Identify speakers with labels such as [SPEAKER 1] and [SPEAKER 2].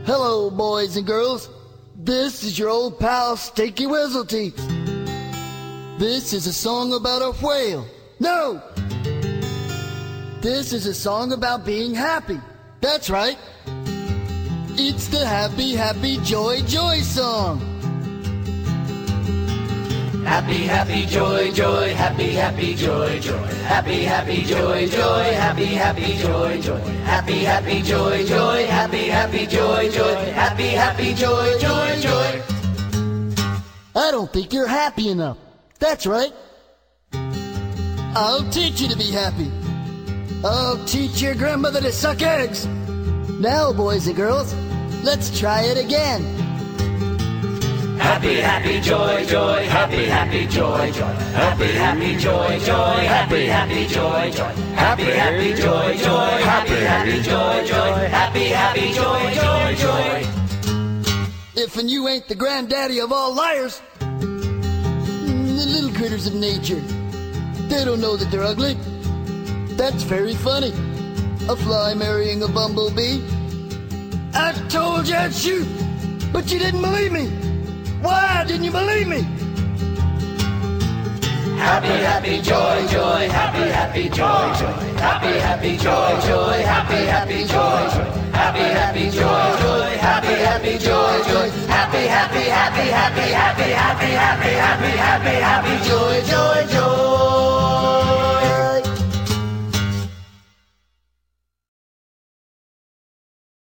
[SPEAKER 1] Hello, boys and girls. This is your old pal, Stinky Whizzleteeth. This is a song about a whale. No! This is a song about being happy. That's right. It's the Happy, Happy, Joy, Joy song.
[SPEAKER 2] Happy, happy, joy, joy, happy, happy, joy, joy. Happy, happy, joy, joy, happy, happy, joy, joy. Happy, happy, joy, joy, happy, happy, joy, joy. Happy, happy, joy, joy, joy.
[SPEAKER 1] I don't think you're happy enough. That's right. I'll teach you to be happy. I'll teach your grandmother to suck eggs. Now, boys and girls, let's try it again.
[SPEAKER 2] Happy, happy, joy, joy, happy, happy, joy, joy. Happy, happy, joy, joy, happy, happy, joy, joy. Happy, happy, joy, joy, happy, happy, joy, joy. Happy, happy, joy, joy, joy.
[SPEAKER 1] If and you ain't the granddaddy of all liars, the little critters of nature, they don't know that they're ugly. That's very funny. A fly marrying a bumblebee. I told you I'd shoot, but you didn't believe me. Why didn't you believe me?
[SPEAKER 2] Happy, happy, joy, joy, happy, happy, joy, joy. Happy, happy, joy, joy, happy, happy, joy, joy. Happy, happy, joy, joy, happy, happy, joy, joy. Happy, happy, happy, happy, happy, happy, happy, happy, happy, happy, joy, joy, joy.